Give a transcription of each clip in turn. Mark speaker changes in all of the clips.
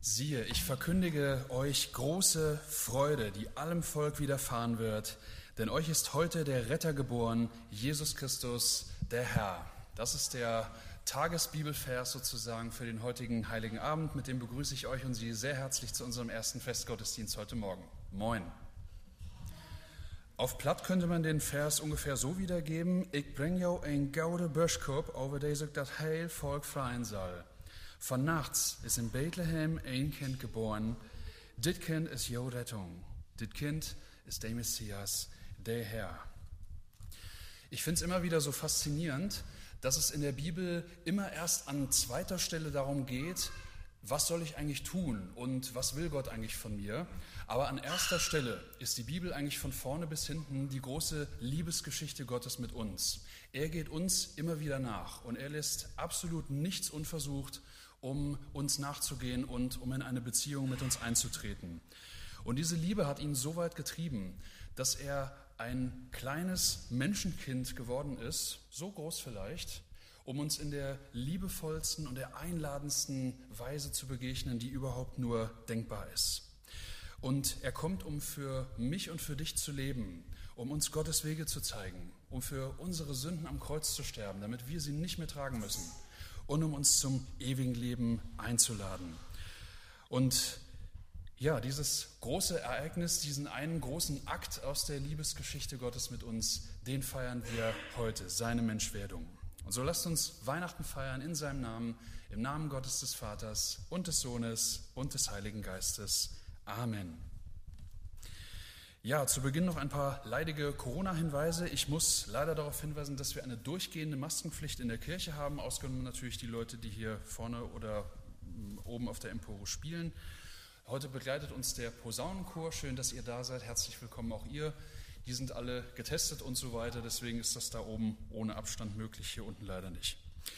Speaker 1: Siehe, ich verkündige euch große Freude, die allem Volk widerfahren wird, denn euch ist heute der Retter geboren, Jesus Christus, der Herr. Das ist der Tagesbibelvers sozusagen für den heutigen Heiligen Abend. Mit dem begrüße ich euch und Sie sehr herzlich zu unserem ersten Festgottesdienst heute Morgen. Moin. Auf Platt könnte man den Vers ungefähr so wiedergeben: Ik breng jou een gouden buskop over deze dat heel volk freien zal. Von nachts ist in Bethlehem ein Kind geboren. Dit Kind ist jouw Rettung. Dit Kind ist der Messias, der Herr. Ich finde es immer wieder so faszinierend, dass es in der Bibel immer erst an zweiter Stelle darum geht, was soll ich eigentlich tun und was will Gott eigentlich von mir? Aber an erster Stelle ist die Bibel eigentlich von vorne bis hinten die große Liebesgeschichte Gottes mit uns. Er geht uns immer wieder nach und er lässt absolut nichts unversucht, um uns nachzugehen und um in eine Beziehung mit uns einzutreten. Und diese Liebe hat ihn so weit getrieben, dass er ein kleines Menschenkind geworden ist, so groß vielleicht, um uns in der liebevollsten und der einladendsten Weise zu begegnen, die überhaupt nur denkbar ist. Und er kommt, um für mich und für dich zu leben, um uns Gottes Wege zu zeigen, um für unsere Sünden am Kreuz zu sterben, damit wir sie nicht mehr tragen müssen und um uns zum ewigen Leben einzuladen. Und ja, dieses große Ereignis, diesen einen großen Akt aus der Liebesgeschichte Gottes mit uns, den feiern wir heute, seine Menschwerdung. Und so lasst uns Weihnachten feiern in seinem Namen, im Namen Gottes des Vaters und des Sohnes und des Heiligen Geistes. Amen. Ja, zu Beginn noch ein paar leidige Corona-Hinweise. Ich muss leider darauf hinweisen, dass wir eine durchgehende Maskenpflicht in der Kirche haben, ausgenommen natürlich die Leute, die hier vorne oder oben auf der Empore spielen. Heute begleitet uns der Posaunenchor. Schön, dass ihr da seid. Herzlich willkommen auch ihr. Die sind alle getestet und so weiter, deswegen ist das da oben ohne Abstand möglich, hier unten leider nicht.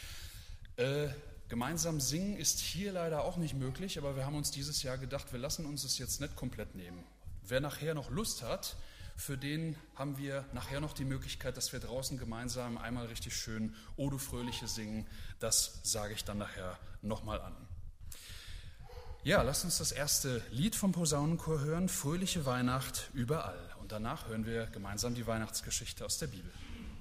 Speaker 1: Gemeinsam singen ist hier leider auch nicht möglich, aber wir haben uns dieses Jahr gedacht, wir lassen uns es jetzt nicht komplett nehmen. Wer nachher noch Lust hat, für den haben wir nachher noch die Möglichkeit, dass wir draußen gemeinsam einmal richtig schön O du Fröhliche singen. Das sage ich dann nachher nochmal an. Ja, lasst uns das erste Lied vom Posaunenchor hören, Fröhliche Weihnacht überall. Und danach hören wir gemeinsam die Weihnachtsgeschichte aus der Bibel.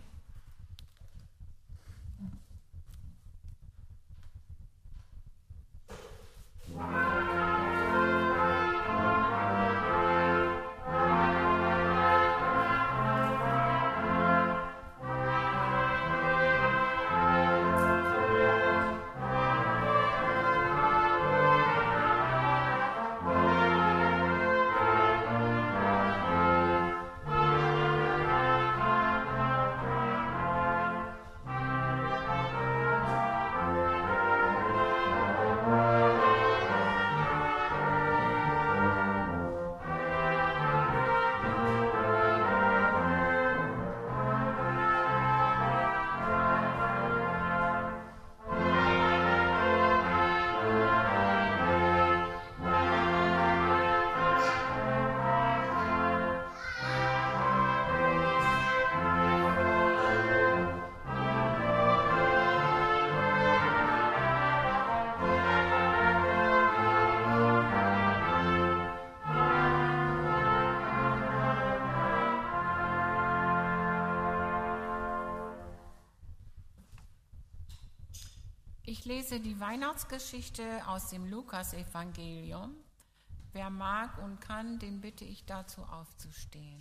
Speaker 2: Ich lese die Weihnachtsgeschichte aus dem Lukas-Evangelium. Wer mag und kann, den bitte ich dazu aufzustehen.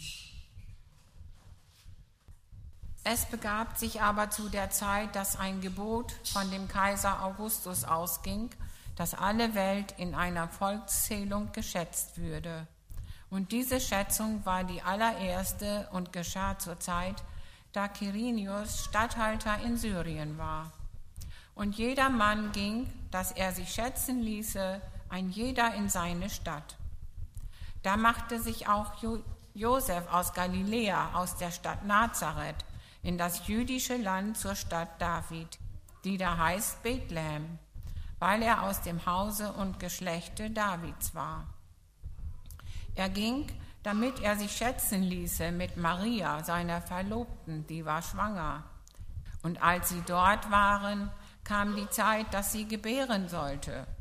Speaker 2: Es begab sich aber zu der Zeit, dass ein Gebot von dem Kaiser Augustus ausging, dass alle Welt in einer Volkszählung geschätzt würde. Und diese Schätzung war die allererste und geschah zur Zeit, da Quirinius Statthalter in Syrien war. Und jeder Mann ging, dass er sich schätzen ließe, ein jeder in seine Stadt. Da machte sich auch Josef aus Galiläa, aus der Stadt Nazareth, in das jüdische Land zur Stadt David, die da heißt Bethlehem, weil er aus dem Hause und Geschlechte Davids war. Er ging, damit er sich schätzen ließe mit Maria, seiner Verlobten, die war schwanger. Und als sie dort waren, kam die Zeit, dass sie gebären sollte.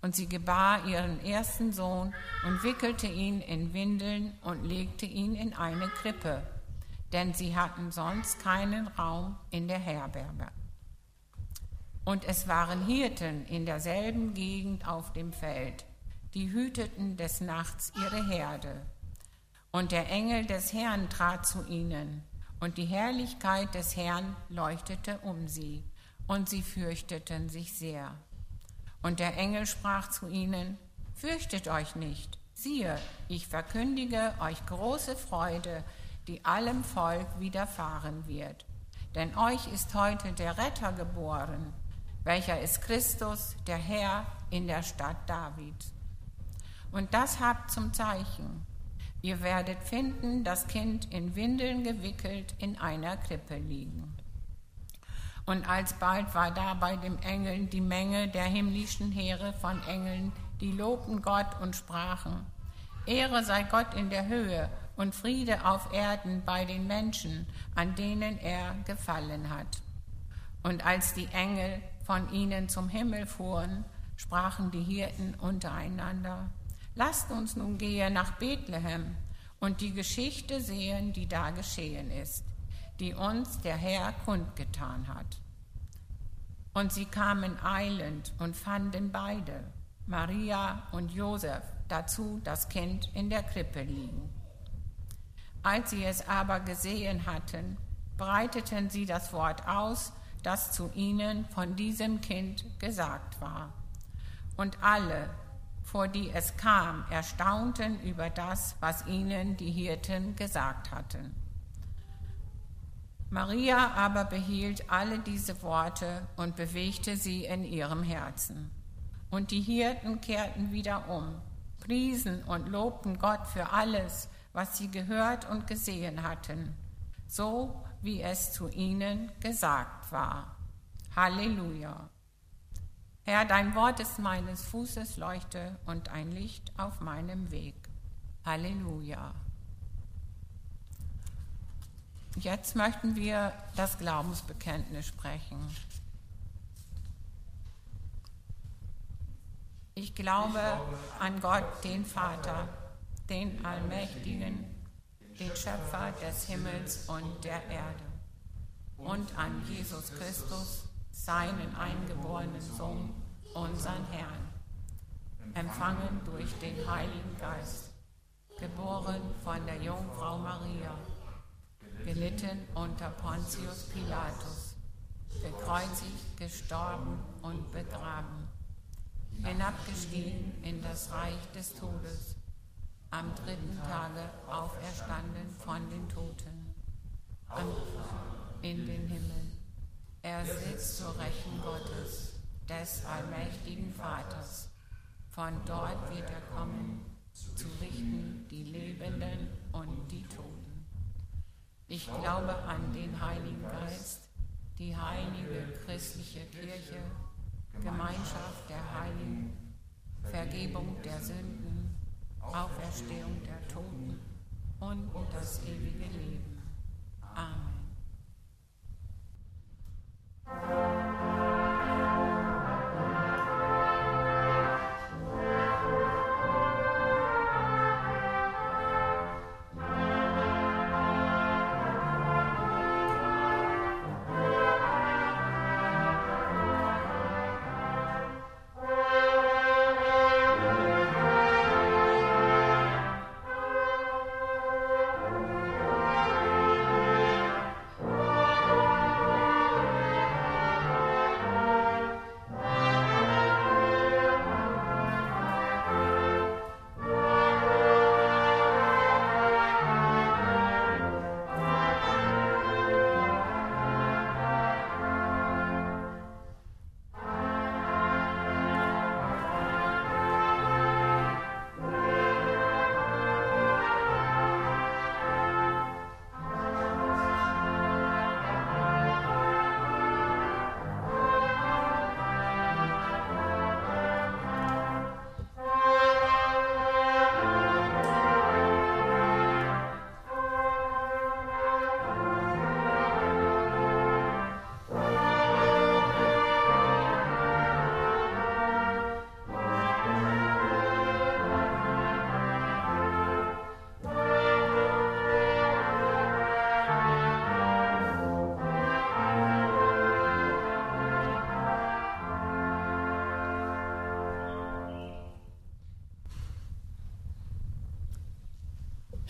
Speaker 2: Und sie gebar ihren ersten Sohn und wickelte ihn in Windeln und legte ihn in eine Krippe, denn sie hatten sonst keinen Raum in der Herberge. Und es waren Hirten in derselben Gegend auf dem Feld, die hüteten des Nachts ihre Herde. Und der Engel des Herrn trat zu ihnen, und die Herrlichkeit des Herrn leuchtete um sie, und sie fürchteten sich sehr. Und der Engel sprach zu ihnen: Fürchtet euch nicht, siehe, ich verkündige euch große Freude, die allem Volk widerfahren wird. Denn euch ist heute der Retter geboren, welcher ist Christus, der Herr, in der Stadt David. Und das habt zum Zeichen: Ihr werdet finden, das Kind in Windeln gewickelt in einer Krippe liegen. Und alsbald war da bei dem Engel die Menge der himmlischen Heere von Engeln, die lobten Gott und sprachen: Ehre sei Gott in der Höhe und Friede auf Erden bei den Menschen, an denen er gefallen hat. Und als die Engel von ihnen zum Himmel fuhren, sprachen die Hirten untereinander: Lasst uns nun gehen nach Bethlehem und die Geschichte sehen, die da geschehen ist, die uns der Herr kundgetan hat. Und sie kamen eilend und fanden beide, Maria und Josef, dazu das Kind in der Krippe liegen. Als sie es aber gesehen hatten, breiteten sie das Wort aus, das zu ihnen von diesem Kind gesagt war. Und alle, vor die es kam, erstaunten über das, was ihnen die Hirten gesagt hatten. Maria aber behielt alle diese Worte und bewegte sie in ihrem Herzen. Und die Hirten kehrten wieder um, priesen und lobten Gott für alles, was sie gehört und gesehen hatten, so wie es zu ihnen gesagt war. Halleluja! Herr, dein Wort ist meines Fußes Leuchte und ein Licht auf meinem Weg. Halleluja! Jetzt möchten wir das Glaubensbekenntnis sprechen. Ich glaube an Gott, den Vater, den Allmächtigen, den Schöpfer des Himmels und der Erde, und an Jesus Christus, seinen eingeborenen Sohn, unseren Herrn, empfangen durch den Heiligen Geist, geboren von der Jungfrau Maria, gelitten unter Pontius Pilatus, gekreuzigt, gestorben und begraben, hinabgestiegen in das Reich des Todes, am dritten Tage auferstanden von den Toten, in den Himmel. Er sitzt zur Rechten Gottes, des allmächtigen Vaters. Von dort wird er kommen, zu richten die Lebenden und die Toten. Ich glaube an den Heiligen Geist, die heilige christliche Kirche, Gemeinschaft der Heiligen, Vergebung der Sünden, Auferstehung der Toten und das ewige Leben. Amen.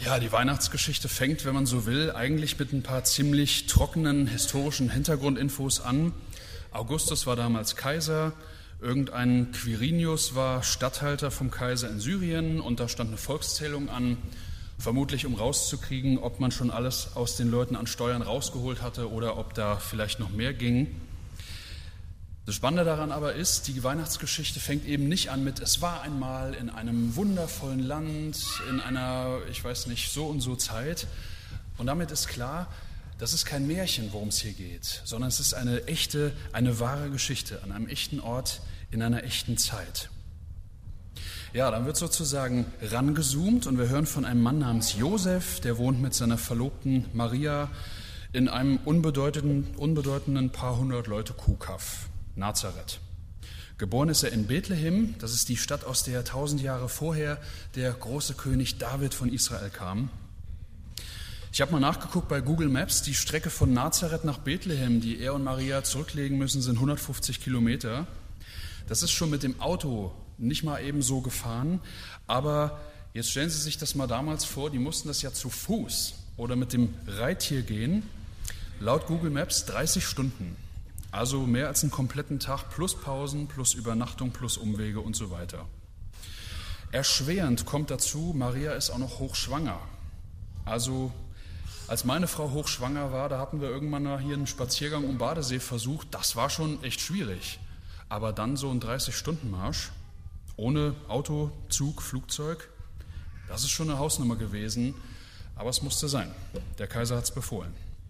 Speaker 1: Ja, die Weihnachtsgeschichte fängt, wenn man so will, eigentlich mit ein paar ziemlich trockenen historischen Hintergrundinfos an. Augustus war damals Kaiser, irgendein Quirinius war Statthalter vom Kaiser in Syrien und da stand eine Volkszählung an, vermutlich um rauszukriegen, ob man schon alles aus den Leuten an Steuern rausgeholt hatte oder ob da vielleicht noch mehr ging. Das Spannende daran aber ist, die Weihnachtsgeschichte fängt eben nicht an mit, es war einmal in einem wundervollen Land, in einer, ich weiß nicht, so und so Zeit. Und damit ist klar, das ist kein Märchen, worum es hier geht, sondern es ist eine echte, eine wahre Geschichte an einem echten Ort, in einer echten Zeit. Ja, dann wird sozusagen rangezoomt und wir hören von einem Mann namens Josef, der wohnt mit seiner Verlobten Maria in einem unbedeutenden paar hundert Leute Kuhkaff. Nazareth. Geboren ist er in Bethlehem, das ist die Stadt, aus der 1000 Jahre vorher der große König David von Israel kam. Ich habe mal nachgeguckt bei Google Maps, die Strecke von Nazareth nach Bethlehem, die er und Maria zurücklegen müssen, sind 150 Kilometer. Das ist schon mit dem Auto nicht mal eben so gefahren, aber jetzt stellen Sie sich das mal damals vor, die mussten das ja zu Fuß oder mit dem Reittier gehen. Laut Google Maps 30 Stunden. Also mehr als einen kompletten Tag plus Pausen, plus Übernachtung, plus Umwege und so weiter. Erschwerend kommt dazu, Maria ist auch noch hochschwanger. Also als meine Frau hochschwanger war, da hatten wir irgendwann mal hier einen Spaziergang um Badesee versucht. Das war schon echt schwierig. Aber dann so ein 30-Stunden-Marsch, ohne Auto, Zug, Flugzeug, das ist schon eine Hausnummer gewesen. Aber es musste sein. Der Kaiser hat es befohlen.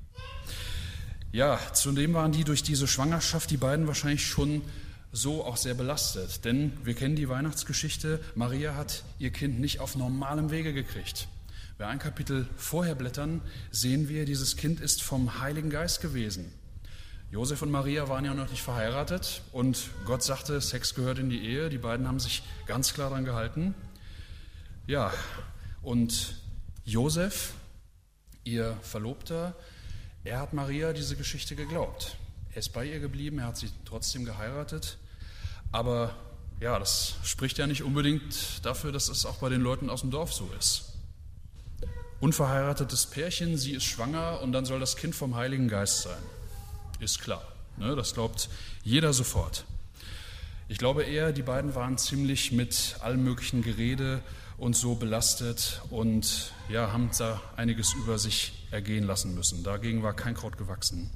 Speaker 1: Ja, zudem waren die durch diese Schwangerschaft, die beiden wahrscheinlich schon so auch sehr belastet. Denn wir kennen die Weihnachtsgeschichte, Maria hat ihr Kind nicht auf normalem Wege gekriegt. Wer ein Kapitel vorher blättern, sehen wir, dieses Kind ist vom Heiligen Geist gewesen. Josef und Maria waren ja noch nicht verheiratet und Gott sagte, Sex gehört in die Ehe. Die beiden haben sich ganz klar daran gehalten. Ja, und Josef, ihr Verlobter, er hat Maria diese Geschichte geglaubt. Er ist bei ihr geblieben, er hat sie trotzdem geheiratet. Aber ja, das spricht ja nicht unbedingt dafür, dass es auch bei den Leuten aus dem Dorf so ist. Unverheiratetes Pärchen, sie ist schwanger und dann soll das Kind vom Heiligen Geist sein. Ist klar, ne? Das glaubt jeder sofort. Ich glaube eher, die beiden waren ziemlich mit allem möglichen Gerede und so belastet und ja, haben da einiges über sich ergehen lassen müssen. Dagegen war kein Kraut gewachsen.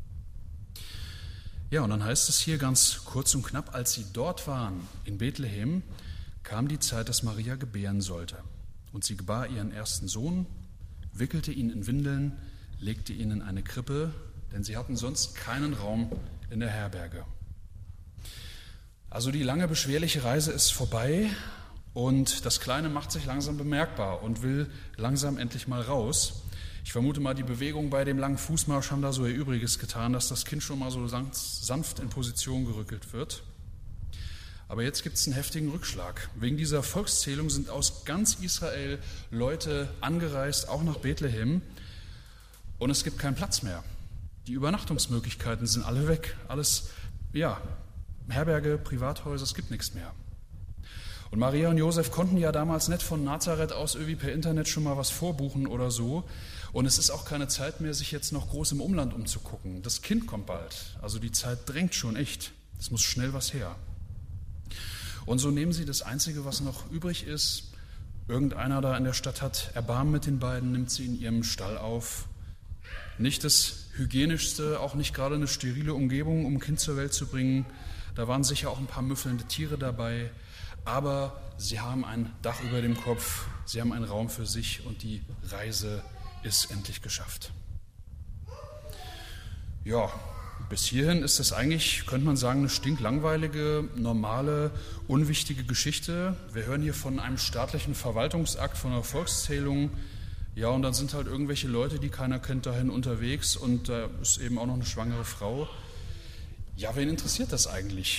Speaker 1: Ja, und dann heißt es hier ganz kurz und knapp, als sie dort waren, in Bethlehem, kam die Zeit, dass Maria gebären sollte. Und sie gebar ihren ersten Sohn, wickelte ihn in Windeln, legte ihn in eine Krippe, denn sie hatten sonst keinen Raum in der Herberge. Also die lange, beschwerliche Reise ist vorbei und das Kleine macht sich langsam bemerkbar und will langsam endlich mal raus. Ich vermute mal, die Bewegungen bei dem langen Fußmarsch haben da so ihr Übriges getan, dass das Kind schon mal so sanft in Position gerückelt wird. Aber jetzt gibt es einen heftigen Rückschlag. Wegen dieser Volkszählung sind aus ganz Israel Leute angereist, auch nach Bethlehem, und es gibt keinen Platz mehr. Die Übernachtungsmöglichkeiten sind alle weg. Alles, ja, Herberge, Privathäuser, es gibt nichts mehr. Und Maria und Josef konnten ja damals nicht von Nazareth aus irgendwie per Internet schon mal was vorbuchen oder so. Und es ist auch keine Zeit mehr, sich jetzt noch groß im Umland umzugucken. Das Kind kommt bald. Also die Zeit drängt schon echt. Es muss schnell was her. Und so nehmen sie das Einzige, was noch übrig ist. Irgendeiner da in der Stadt hat Erbarmen mit den beiden, nimmt sie in ihrem Stall auf. Nicht das Hygienischste, auch nicht gerade eine sterile Umgebung, um ein Kind zur Welt zu bringen. Da waren sicher auch ein paar müffelnde Tiere dabei. Aber sie haben ein Dach über dem Kopf, sie haben einen Raum für sich und die Reise ist endlich geschafft. Ja, bis hierhin ist es eigentlich, könnte man sagen, eine stinklangweilige, normale, unwichtige Geschichte. Wir hören hier von einem staatlichen Verwaltungsakt, von einer Volkszählung. Ja, und dann sind halt irgendwelche Leute, die keiner kennt, dahin unterwegs und da ist eben auch noch eine schwangere Frau. Ja, wen interessiert das eigentlich?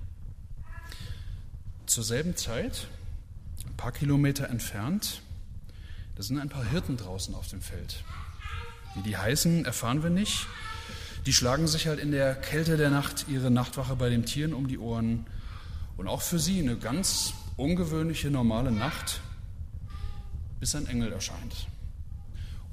Speaker 1: Zur selben Zeit, ein paar Kilometer entfernt, da sind ein paar Hirten draußen auf dem Feld. Wie die heißen, erfahren wir nicht. Die schlagen sich halt in der Kälte der Nacht ihre Nachtwache bei den Tieren um die Ohren. Und auch für sie eine ganz ungewöhnliche, normale Nacht, bis ein Engel erscheint.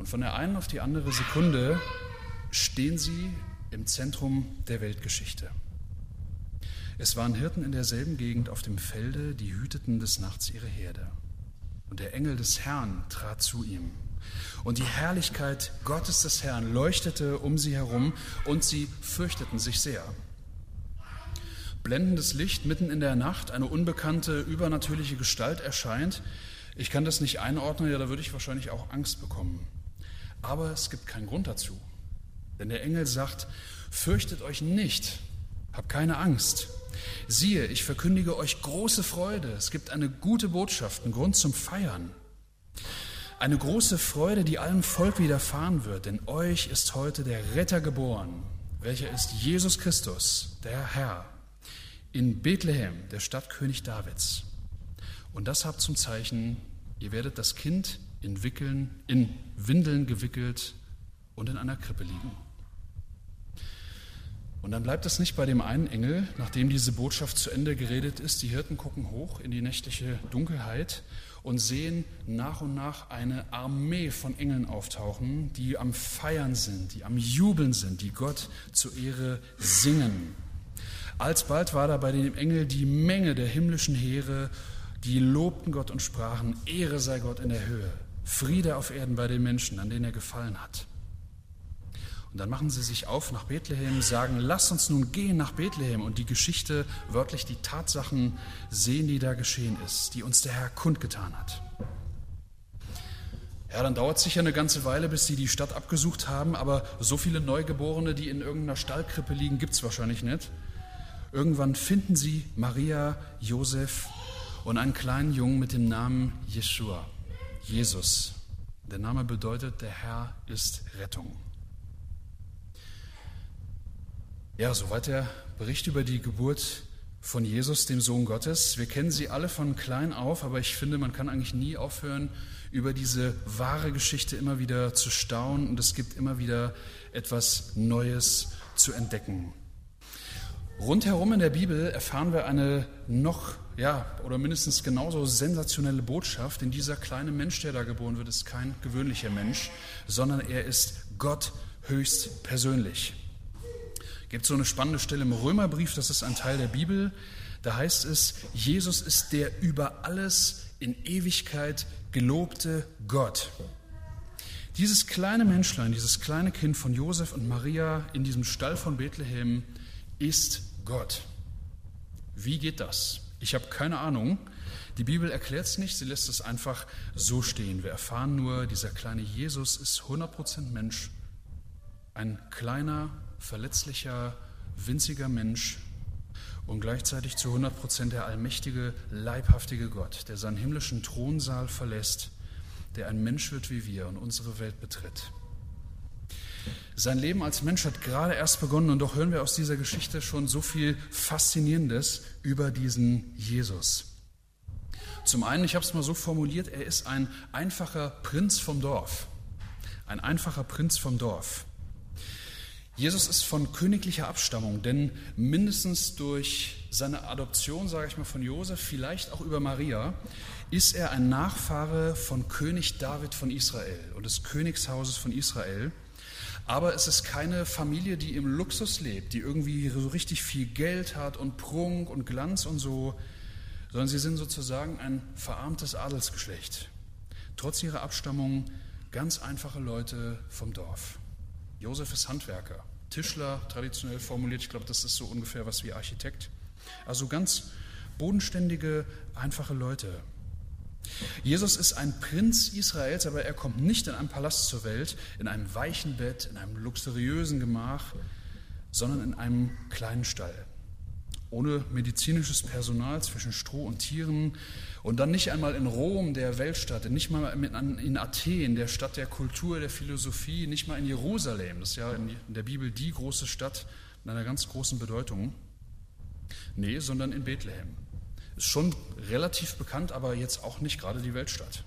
Speaker 1: Und von der einen auf die andere Sekunde stehen sie im Zentrum der Weltgeschichte. Es waren Hirten in derselben Gegend auf dem Felde, die hüteten des Nachts ihre Herde. Und der Engel des Herrn trat zu ihm. Und die Herrlichkeit Gottes des Herrn leuchtete um sie herum, und sie fürchteten sich sehr. Blendendes Licht mitten in der Nacht, eine unbekannte, übernatürliche Gestalt erscheint. Ich kann das nicht einordnen, ja, da würde ich wahrscheinlich auch Angst bekommen. Aber es gibt keinen Grund dazu. Denn der Engel sagt, fürchtet euch nicht, habt keine Angst. Siehe, ich verkündige euch große Freude. Es gibt eine gute Botschaft, einen Grund zum Feiern. Eine große Freude, die allem Volk widerfahren wird, denn euch ist heute der Retter geboren, welcher ist Jesus Christus, der Herr, in Bethlehem, der Stadt König Davids. Und das habt zum Zeichen, ihr werdet das Kind in Windeln gewickelt und in einer Krippe liegen. Und dann bleibt es nicht bei dem einen Engel, nachdem diese Botschaft zu Ende geredet ist. Die Hirten gucken hoch in die nächtliche Dunkelheit und sehen nach und nach eine Armee von Engeln auftauchen, die am Feiern sind, die am Jubeln sind, die Gott zur Ehre singen. Alsbald war da bei dem Engel die Menge der himmlischen Heere, die lobten Gott und sprachen, Ehre sei Gott in der Höhe, Friede auf Erden bei den Menschen, an denen er gefallen hat. Und dann machen sie sich auf nach Bethlehem, sagen, lasst uns nun gehen nach Bethlehem und die Geschichte, wörtlich die Tatsachen sehen, die da geschehen ist, die uns der Herr kundgetan hat. Ja, dann dauert es sicher eine ganze Weile, bis sie die Stadt abgesucht haben, aber so viele Neugeborene, die in irgendeiner Stallkrippe liegen, gibt es wahrscheinlich nicht. Irgendwann finden sie Maria, Josef und einen kleinen Jungen mit dem Namen Jeschua, Jesus. Der Name bedeutet, der Herr ist Rettung. Ja, soweit der Bericht über die Geburt von Jesus, dem Sohn Gottes. Wir kennen sie alle von klein auf, aber ich finde, man kann eigentlich nie aufhören, über diese wahre Geschichte immer wieder zu staunen, und es gibt immer wieder etwas Neues zu entdecken. Rundherum in der Bibel erfahren wir eine oder mindestens genauso sensationelle Botschaft, denn dieser kleine Mensch, der da geboren wird, ist kein gewöhnlicher Mensch, sondern er ist Gott höchst persönlich. Es gibt so eine spannende Stelle im Römerbrief, das ist ein Teil der Bibel, da heißt es, Jesus ist der über alles in Ewigkeit gelobte Gott. Dieses kleine Menschlein, dieses kleine Kind von Josef und Maria in diesem Stall von Bethlehem ist Gott. Wie geht das? Ich habe keine Ahnung. Die Bibel erklärt es nicht, sie lässt es einfach so stehen. Wir erfahren nur, dieser kleine Jesus ist 100% Mensch, ein kleiner, verletzlicher, winziger Mensch und gleichzeitig zu 100% der allmächtige, leibhaftige Gott, der seinen himmlischen Thronsaal verlässt, der ein Mensch wird wie wir und unsere Welt betritt. Sein Leben als Mensch hat gerade erst begonnen, und doch hören wir aus dieser Geschichte schon so viel Faszinierendes über diesen Jesus. Zum einen, ich habe es mal so formuliert, er ist ein einfacher Prinz vom Dorf. Ein einfacher Prinz vom Dorf. Jesus ist von königlicher Abstammung, denn mindestens durch seine Adoption, von Josef, vielleicht auch über Maria, ist er ein Nachfahre von König David von Israel und des Königshauses von Israel. Aber es ist keine Familie, die im Luxus lebt, die irgendwie so richtig viel Geld hat und Prunk und Glanz und so, sondern sie sind sozusagen ein verarmtes Adelsgeschlecht. Trotz ihrer Abstammung ganz einfache Leute vom Dorf. Josef ist Handwerker, Tischler, traditionell formuliert, ich glaube, das ist so ungefähr was wie Architekt. Also ganz bodenständige, einfache Leute. Jesus ist ein Prinz Israels, aber er kommt nicht in einem Palast zur Welt, in einem weichen Bett, in einem luxuriösen Gemach, sondern in einem kleinen Stall. Ohne medizinisches Personal zwischen Stroh und Tieren und dann nicht einmal in Rom, der Weltstadt, nicht mal in Athen, der Stadt der Kultur, der Philosophie, nicht mal in Jerusalem, das ist ja in der Bibel die große Stadt mit einer ganz großen Bedeutung. Nee, sondern in Bethlehem. Ist schon relativ bekannt, aber jetzt auch nicht gerade die Weltstadt.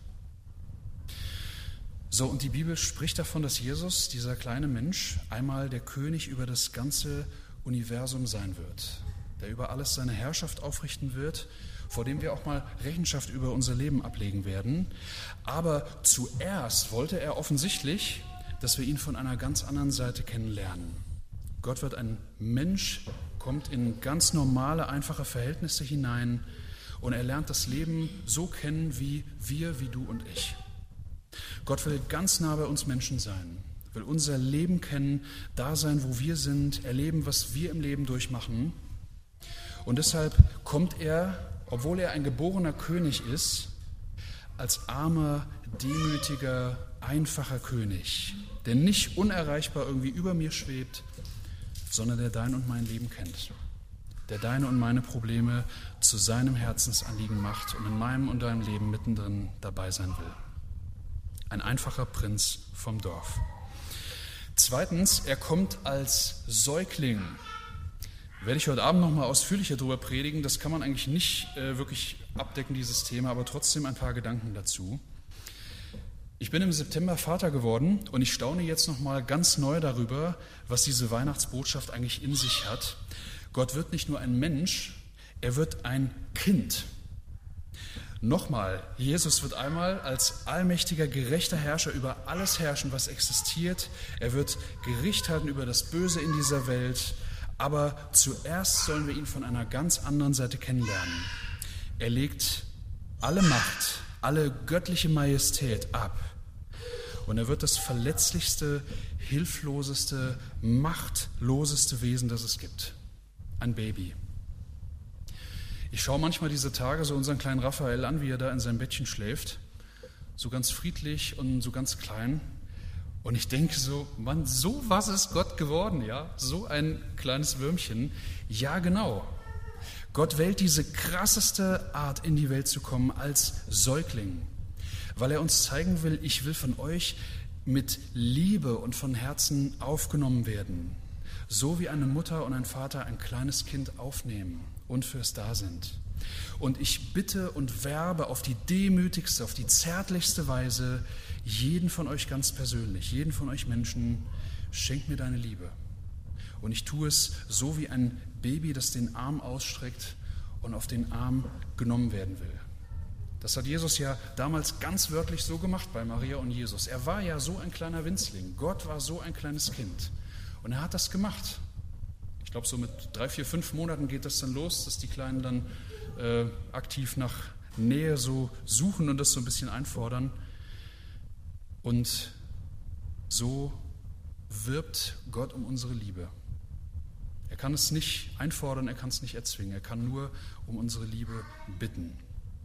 Speaker 1: So, und die Bibel spricht davon, dass Jesus, dieser kleine Mensch, einmal der König über das ganze Universum sein wird, der über alles seine Herrschaft aufrichten wird vor dem wir auch mal Rechenschaft über unser Leben ablegen werden. Aber zuerst wollte er offensichtlich, dass wir ihn von einer ganz anderen Seite kennenlernen. Gott wird ein Mensch, kommt in ganz normale, einfache Verhältnisse hinein und er lernt das Leben so kennen wie wir, wie du und ich. Gott will ganz nah bei uns Menschen sein, will unser Leben kennen, da sein, wo wir sind, erleben, was wir im Leben durchmachen. Und deshalb kommt er, obwohl er ein geborener König ist, als armer, demütiger, einfacher König, der nicht unerreichbar irgendwie über mir schwebt, sondern der dein und mein Leben kennt, der deine und meine Probleme zu seinem Herzensanliegen macht und in meinem und deinem Leben mittendrin dabei sein will. Ein einfacher Prinz vom Dorf. Zweitens, er kommt als Säugling. Werde ich heute Abend noch mal ausführlicher darüber predigen. Das kann man eigentlich nicht wirklich abdecken, dieses Thema, aber trotzdem ein paar Gedanken dazu. Ich bin im September Vater geworden und ich staune jetzt noch mal ganz neu darüber, was diese Weihnachtsbotschaft eigentlich in sich hat. Gott wird nicht nur ein Mensch, er wird ein Kind. Nochmal, Jesus wird einmal als allmächtiger, gerechter Herrscher über alles herrschen, was existiert. Er wird Gericht halten über das Böse in dieser Welt. Aber zuerst sollen wir ihn von einer ganz anderen Seite kennenlernen. Er legt alle Macht, alle göttliche Majestät ab. Und er wird das verletzlichste, hilfloseste, machtloseste Wesen, das es gibt. Ein Baby. Ich schaue manchmal diese Tage so unseren kleinen Raphael an, wie er da in seinem Bettchen schläft. So ganz friedlich und so ganz klein. Und ich denke so, Mann, so was ist Gott geworden, ja? So ein kleines Würmchen. Ja, genau. Gott wählt diese krasseste Art, in die Welt zu kommen, als Säugling. Weil er uns zeigen will, ich will von euch mit Liebe und von Herzen aufgenommen werden. So wie eine Mutter und ein Vater ein kleines Kind aufnehmen und fürs da sind. Und ich bitte und werbe auf die demütigste, auf die zärtlichste Weise jeden von euch ganz persönlich, jeden von euch Menschen, schenk mir deine Liebe. Und ich tue es so wie ein Baby, das den Arm ausstreckt und auf den Arm genommen werden will. Das hat Jesus ja damals ganz wörtlich so gemacht bei Maria und Jesus. Er war ja so ein kleiner Winzling, Gott war so ein kleines Kind und er hat das gemacht. Ich glaube, so mit 3, 4, 5 Monaten geht das dann los, dass die Kleinen dann aktiv nach Nähe so suchen und das so ein bisschen einfordern. Und so wirbt Gott um unsere Liebe. Er kann es nicht einfordern, er kann es nicht erzwingen, er kann nur um unsere Liebe bitten.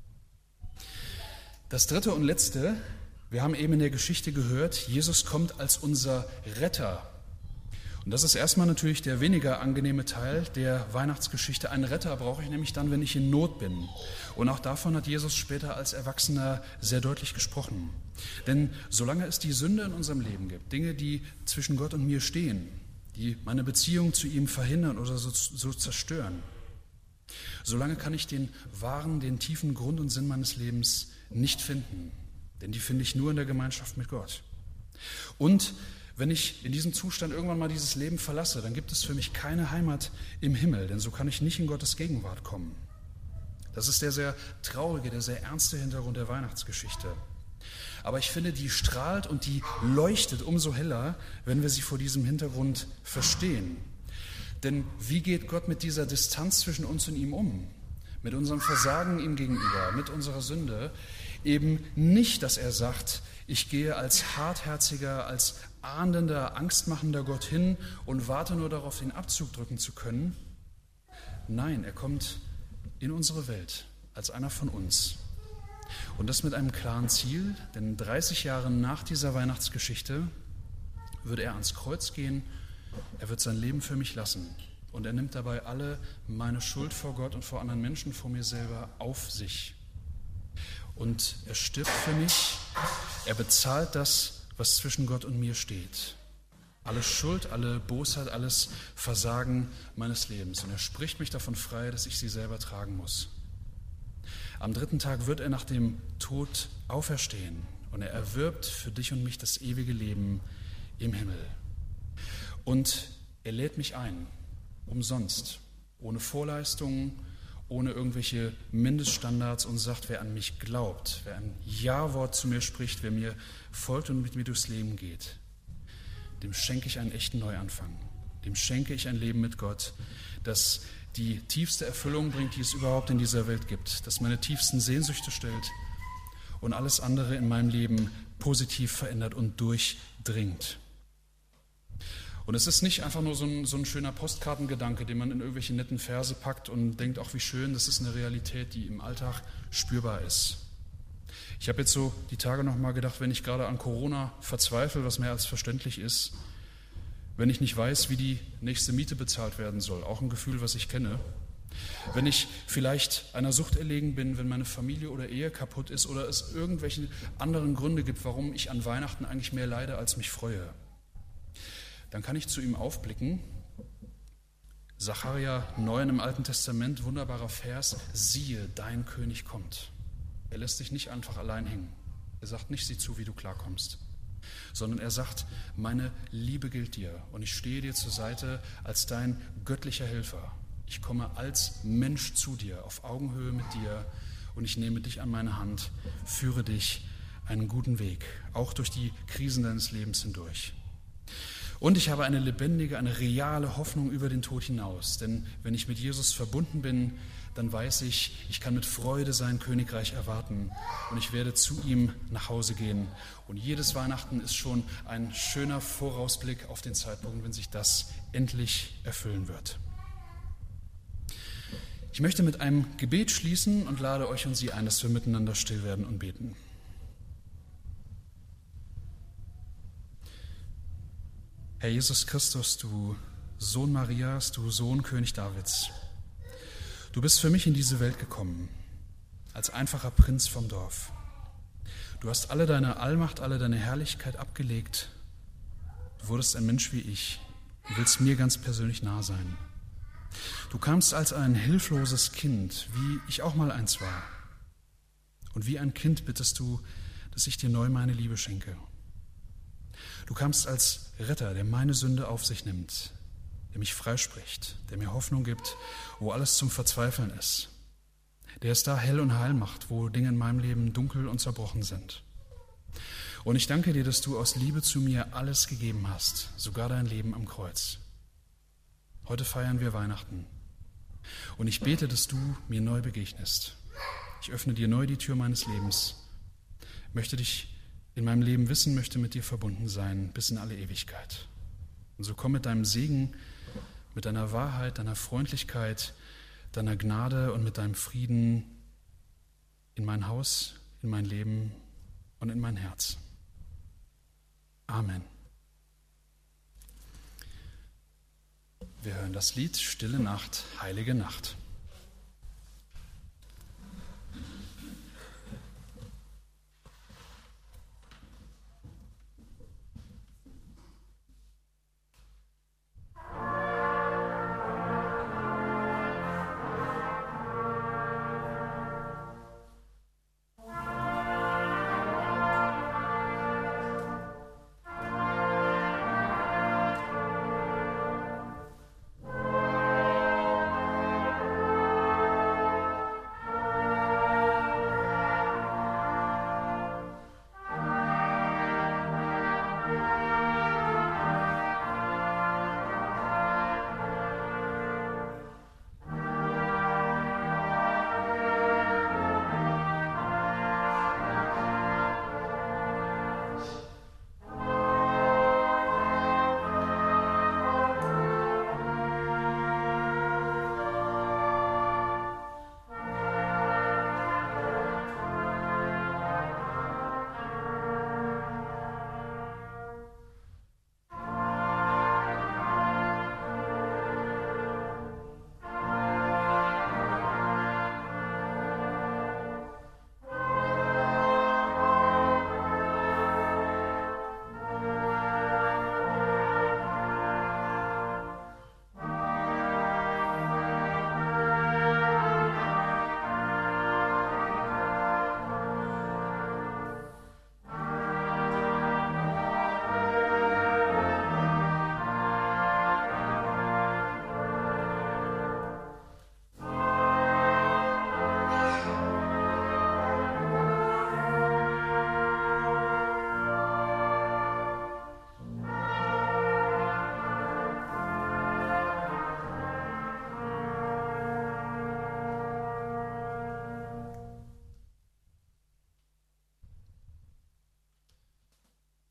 Speaker 1: Das dritte und letzte, wir haben eben in der Geschichte gehört, Jesus kommt als unser Retter. Und das ist erstmal natürlich der weniger angenehme Teil der Weihnachtsgeschichte. Einen Retter brauche ich nämlich dann, wenn ich in Not bin. Und auch davon hat Jesus später als Erwachsener sehr deutlich gesprochen. Denn solange es die Sünde in unserem Leben gibt, Dinge, die zwischen Gott und mir stehen, die meine Beziehung zu ihm verhindern oder so zerstören, solange kann ich den wahren, den tiefen Grund und Sinn meines Lebens nicht finden. Denn die finde ich nur in der Gemeinschaft mit Gott. Und wenn ich in diesem Zustand irgendwann mal dieses Leben verlasse, dann gibt es für mich keine Heimat im Himmel, denn so kann ich nicht in Gottes Gegenwart kommen. Das ist der sehr traurige, der sehr ernste Hintergrund der Weihnachtsgeschichte. Aber ich finde, die strahlt und die leuchtet umso heller, wenn wir sie vor diesem Hintergrund verstehen. Denn wie geht Gott mit dieser Distanz zwischen uns und ihm um? Mit unserem Versagen ihm gegenüber, mit unserer Sünde? Eben nicht, dass er sagt, ich gehe als hartherziger, als ahndender, angstmachender Gott hin und warte nur darauf, den Abzug drücken zu können. Nein, er kommt in unsere Welt als einer von uns. Und das mit einem klaren Ziel, denn 30 Jahre nach dieser Weihnachtsgeschichte würde er ans Kreuz gehen, er wird sein Leben für mich lassen und er nimmt dabei alle meine Schuld vor Gott und vor anderen Menschen, vor mir selber auf sich. Und er stirbt für mich, er bezahlt das, was zwischen Gott und mir steht. Alle Schuld, alle Bosheit, alles Versagen meines Lebens. Und er spricht mich davon frei, dass ich sie selber tragen muss. Am 3. Tag wird er nach dem Tod auferstehen und er erwirbt für dich und mich das ewige Leben im Himmel. Und er lädt mich ein, umsonst, ohne Vorleistungen, ohne irgendwelche Mindeststandards und sagt, wer an mich glaubt, wer ein Ja-Wort zu mir spricht, wer mir folgt und mit mir durchs Leben geht, dem schenke ich einen echten Neuanfang. Dem schenke ich ein Leben mit Gott, das die tiefste Erfüllung bringt, die es überhaupt in dieser Welt gibt, das meine tiefsten Sehnsüchte stillt und alles andere in meinem Leben positiv verändert und durchdringt. Und es ist nicht einfach nur so ein schöner Postkartengedanke, den man in irgendwelche netten Verse packt und denkt, ach wie schön, das ist eine Realität, die im Alltag spürbar ist. Ich habe jetzt so die Tage nochmal gedacht, wenn ich gerade an Corona verzweifle, was mehr als verständlich ist, wenn ich nicht weiß, wie die nächste Miete bezahlt werden soll, auch ein Gefühl, was ich kenne, wenn ich vielleicht einer Sucht erlegen bin, wenn meine Familie oder Ehe kaputt ist oder es irgendwelche anderen Gründe gibt, warum ich an Weihnachten eigentlich mehr leide, als mich freue, dann kann ich zu ihm aufblicken. Sacharja 9 im Alten Testament, wunderbarer Vers, siehe, dein König kommt. Er lässt dich nicht einfach allein hängen. Er sagt nicht, sieh zu, wie du klarkommst, sondern er sagt, meine Liebe gilt dir und ich stehe dir zur Seite als dein göttlicher Helfer. Ich komme als Mensch zu dir, auf Augenhöhe mit dir und ich nehme dich an meine Hand, führe dich einen guten Weg, auch durch die Krisen deines Lebens hindurch. Und ich habe eine lebendige, eine reale Hoffnung über den Tod hinaus, denn wenn ich mit Jesus verbunden bin, dann weiß ich, ich kann mit Freude sein Königreich erwarten und ich werde zu ihm nach Hause gehen. Und jedes Weihnachten ist schon ein schöner Vorausblick auf den Zeitpunkt, wenn sich das endlich erfüllen wird. Ich möchte mit einem Gebet schließen und lade euch und Sie ein, dass wir miteinander still werden und beten. Herr Jesus Christus, du Sohn Marias, du Sohn König Davids, du bist für mich in diese Welt gekommen, als einfacher Prinz vom Dorf. Du hast alle deine Allmacht, alle deine Herrlichkeit abgelegt. Du wurdest ein Mensch wie ich und willst mir ganz persönlich nah sein. Du kamst als ein hilfloses Kind, wie ich auch mal eins war. Und wie ein Kind bittest du, dass ich dir neu meine Liebe schenke. Du kamst als Retter, der meine Sünde auf sich nimmt, der mich freispricht, der mir Hoffnung gibt, wo alles zum Verzweifeln ist, der es da hell und heil macht, wo Dinge in meinem Leben dunkel und zerbrochen sind. Und ich danke dir, dass du aus Liebe zu mir alles gegeben hast, sogar dein Leben am Kreuz. Heute feiern wir Weihnachten und ich bete, dass du mir neu begegnest. Ich öffne dir neu die Tür meines Lebens, möchte dich in meinem Leben wissen, möchte mit dir verbunden sein bis in alle Ewigkeit. Und so komm mit deinem Segen, mit deiner Wahrheit, deiner Freundlichkeit, deiner Gnade und mit deinem Frieden in mein Haus, in mein Leben und in mein Herz. Amen. Wir hören das Lied Stille Nacht, heilige Nacht.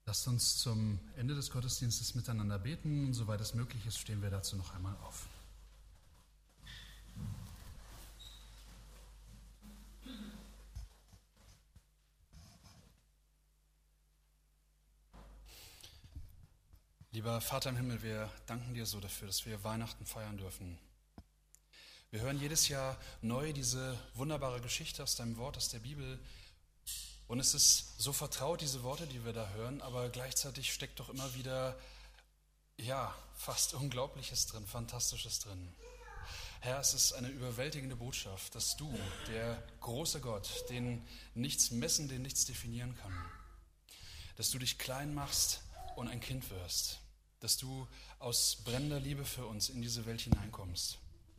Speaker 1: Lasst uns zum Ende des Gottesdienstes miteinander beten und soweit es möglich ist, stehen wir dazu noch einmal auf. Lieber Vater im Himmel, wir danken dir so dafür, dass wir Weihnachten feiern dürfen. Wir hören jedes Jahr neu diese wunderbare Geschichte aus deinem Wort, aus der Bibel. Und es ist so vertraut, diese Worte, die wir da hören, aber gleichzeitig steckt doch immer wieder, fast Unglaubliches drin, Fantastisches drin. Herr, es ist eine überwältigende Botschaft, dass du, der große Gott, den nichts messen, den nichts definieren kann, dass du dich klein machst und ein Kind wirst, dass du aus brennender Liebe für uns in diese Welt hineinkommst.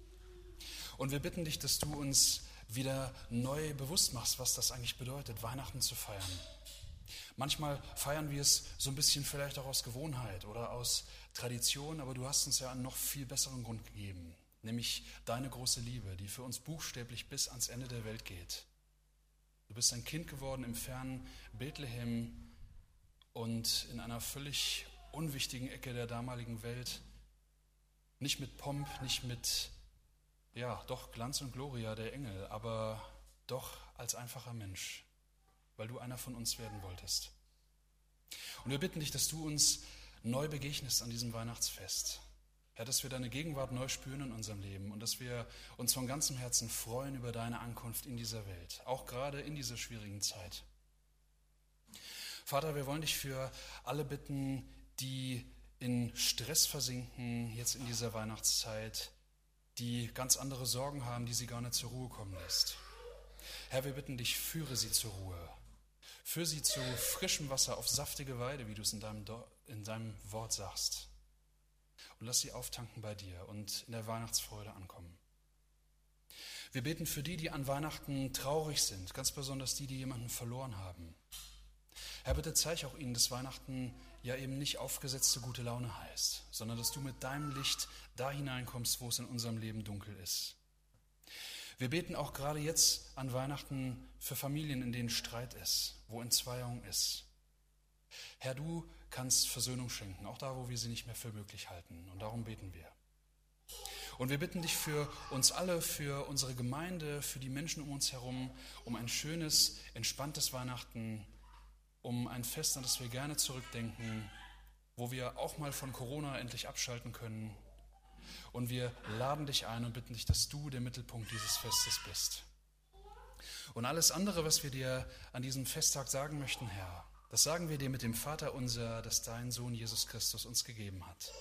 Speaker 1: Und wir bitten dich, dass du uns wieder neu bewusst machst, was das eigentlich bedeutet, Weihnachten zu feiern. Manchmal feiern wir es so ein bisschen vielleicht auch aus Gewohnheit oder aus Tradition, aber du hast uns ja einen noch viel besseren Grund gegeben, nämlich deine große Liebe, die für uns buchstäblich bis ans Ende der Welt geht. Du bist ein Kind geworden im fernen Bethlehem und in einer völlig unwichtigen Ecke der damaligen Welt, nicht mit Pomp, nicht mit doch Glanz und Gloria der Engel, aber doch als einfacher Mensch, weil du einer von uns werden wolltest. Und wir bitten dich, dass du uns neu begegnest an diesem Weihnachtsfest. Herr, dass wir deine Gegenwart neu spüren in unserem Leben und dass wir uns von ganzem Herzen freuen über deine Ankunft in dieser Welt, auch gerade in dieser schwierigen Zeit. Vater, wir wollen dich für alle bitten, die in Stress versinken, jetzt in dieser Weihnachtszeit, die ganz andere Sorgen haben, die sie gar nicht zur Ruhe kommen lässt. Herr, wir bitten dich, führe sie zur Ruhe. Führe sie zu frischem Wasser auf saftige Weide, wie du es in deinem Wort sagst. Und lass sie auftanken bei dir und in der Weihnachtsfreude ankommen. Wir beten für die, die an Weihnachten traurig sind, ganz besonders die, die jemanden verloren haben. Herr, bitte zeig auch ihnen, dass Weihnachten ja eben nicht aufgesetzte gute Laune heißt, sondern dass du mit deinem Licht da hineinkommst, wo es in unserem Leben dunkel ist. Wir beten auch gerade jetzt an Weihnachten für Familien, in denen Streit ist, wo Entzweiung ist. Herr, du kannst Versöhnung schenken, auch da, wo wir sie nicht mehr für möglich halten. Und darum beten wir. Und wir bitten dich für uns alle, für unsere Gemeinde, für die Menschen um uns herum, um ein schönes, entspanntes Weihnachten, um ein Fest, an das wir gerne zurückdenken, wo wir auch mal von Corona endlich abschalten können. Und wir laden dich ein und bitten dich, dass du der Mittelpunkt dieses Festes bist. Und alles andere, was wir dir an diesem Festtag sagen möchten, Herr, das sagen wir dir mit dem Vater unser, das dein Sohn Jesus Christus uns gegeben hat.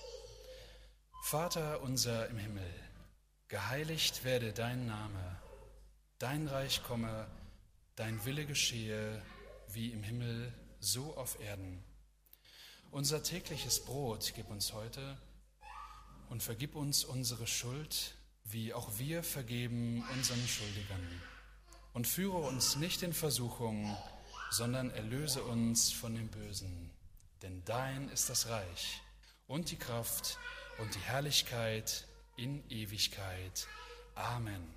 Speaker 1: Vater unser im Himmel, geheiligt werde dein Name, dein Reich komme, dein Wille geschehe, wie im Himmel, so auf Erden. Unser tägliches Brot gib uns heute und vergib uns unsere Schuld, wie auch wir vergeben unseren Schuldigern. Und führe uns nicht in Versuchung, sondern erlöse uns von dem Bösen. Denn dein ist das Reich und die Kraft und die Herrlichkeit in Ewigkeit. Amen.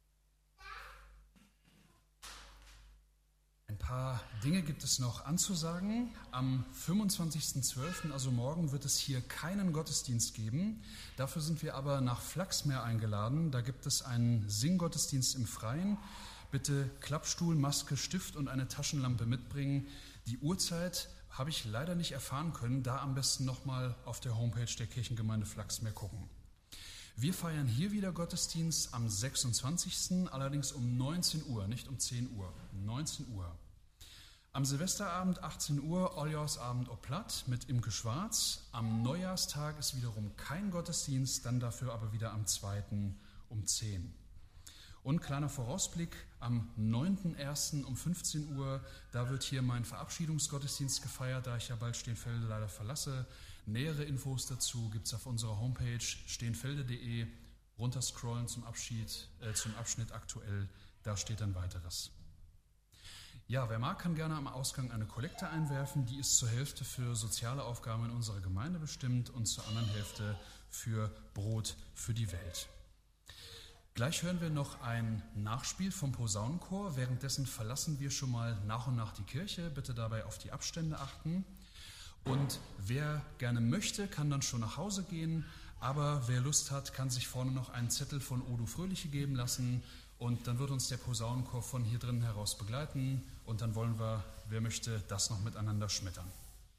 Speaker 1: Ein paar Dinge gibt es noch anzusagen. Am 25.12., also morgen, wird es hier keinen Gottesdienst geben. Dafür sind wir aber nach Flachsmeer eingeladen. Da gibt es einen Singgottesdienst im Freien. Bitte Klappstuhl, Maske, Stift und eine Taschenlampe mitbringen. Die Uhrzeit habe ich leider nicht erfahren können. Da am besten nochmal auf der Homepage der Kirchengemeinde Flachsmeer gucken. Wir feiern hier wieder Gottesdienst am 26., allerdings um 19 Uhr, nicht um 10 Uhr, um 19 Uhr. Am Silvesterabend 18 Uhr, Oljaursabend Oplatt mit Imke Schwarz. Am Neujahrstag ist wiederum kein Gottesdienst, dann dafür aber wieder am 2. um 10. Und kleiner Vorausblick, am 9.1. um 15 Uhr, da wird hier mein Verabschiedungsgottesdienst gefeiert, da ich ja bald Steenfelde leider verlasse. Nähere Infos dazu gibt es auf unserer Homepage steenfelde.de. Runterscrollen zum Abschnitt aktuell, da steht dann weiteres. Ja, wer mag, kann gerne am Ausgang eine Kollekte einwerfen. Die ist zur Hälfte für soziale Aufgaben in unserer Gemeinde bestimmt und zur anderen Hälfte für Brot für die Welt. Gleich hören wir noch ein Nachspiel vom Posaunenchor. Währenddessen verlassen wir schon mal nach und nach die Kirche. Bitte dabei auf die Abstände achten. Und wer gerne möchte, kann dann schon nach Hause gehen. Aber wer Lust hat, kann sich vorne noch einen Zettel von Odo Fröhliche geben lassen. Und dann wird uns der Posaunenchor von hier drinnen heraus begleiten. Und dann wollen wir, wer möchte, das noch miteinander schmettern.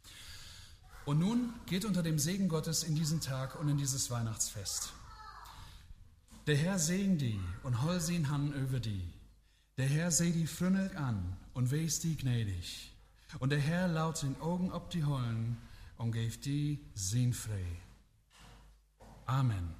Speaker 1: Und nun geht unter dem Segen Gottes in diesen Tag und in dieses Weihnachtsfest. Der Herr segen die und hol sin han über die. Der Herr seh die frönnelig an und wees die gnädig. Und der Herr laut den Augen ob die Hollen und geeft die sin frei. Amen.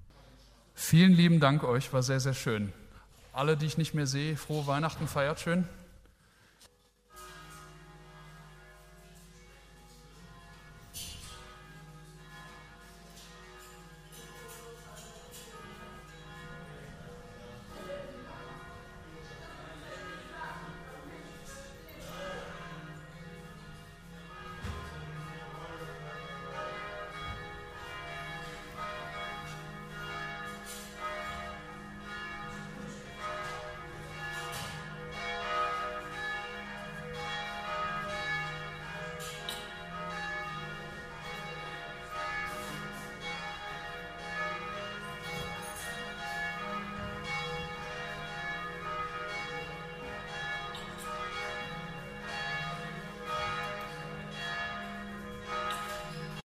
Speaker 3: Vielen lieben Dank euch, war sehr, sehr schön. Alle, die ich nicht mehr sehe, frohe Weihnachten, feiert schön.